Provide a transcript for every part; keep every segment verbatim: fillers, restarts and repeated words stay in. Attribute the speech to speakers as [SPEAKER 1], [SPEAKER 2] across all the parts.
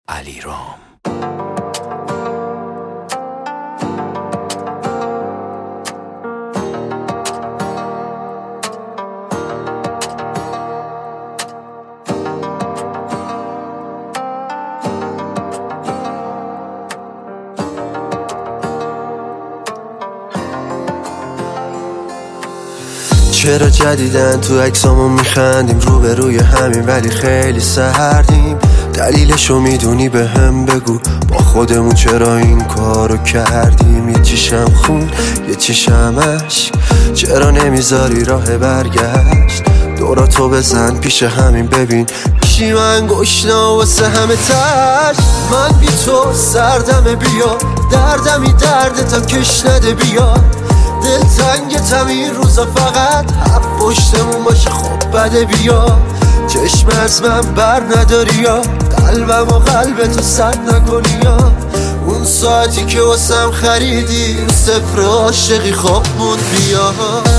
[SPEAKER 1] علیرام.
[SPEAKER 2] چرا جدیدن تو عکسامون میخندیم رو به روی همین ولی خیلی سردیم؟ دلیلشو میدونی به هم بگو، با خودمون چرا این کارو کردیم؟ یه چیشم خون یه چیشم عشق، چرا نمیذاری راه برگشت؟ دوراتو بزن پیش همین ببین پیشی من گشنا واسه همه تش. من بی تو سردمه بیا، دردمی دردتم کش نده بیا، دل تنگتم این روزا فقط هفت پشتمون باشه خب بده بیا. چشم از من بر نداری یا قلبم و قلبتو سد نکنی یا اون ساعتی که واسم خریدی رو صفر عاشقی خواب موند بیا.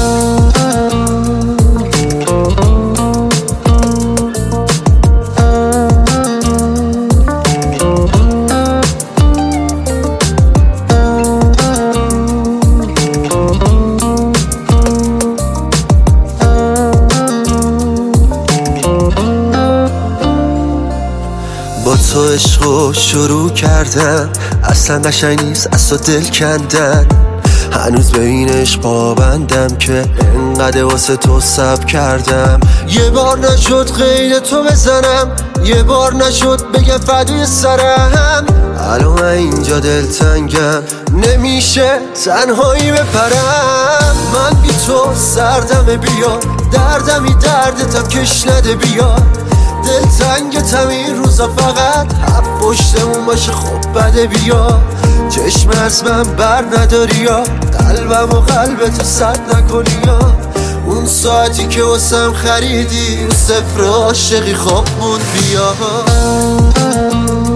[SPEAKER 2] با تو عشقو شروع کردم، اصلا قشنگ نیست از تو دل کندن. هنوز به این عشق پابندم که انقدر واسه تو صبر کردم. یه بار نشد غیر تو بزنم، یه بار نشد بگم فدای سرم. الان اینجا دلتنگم نمیشه تنهایی بپرم. من بی تو سردمه بیا، دردمی دردتم کش نده بیا، دل تنگتم این روزا فقط هفت پشتمون باشه خب بده بیا. چشم از من بر نداری یا قلبم و قلبتو سد نکنی یا اون ساعتی که واسم خریدی رو صفر عاشقی خواب موند بیا.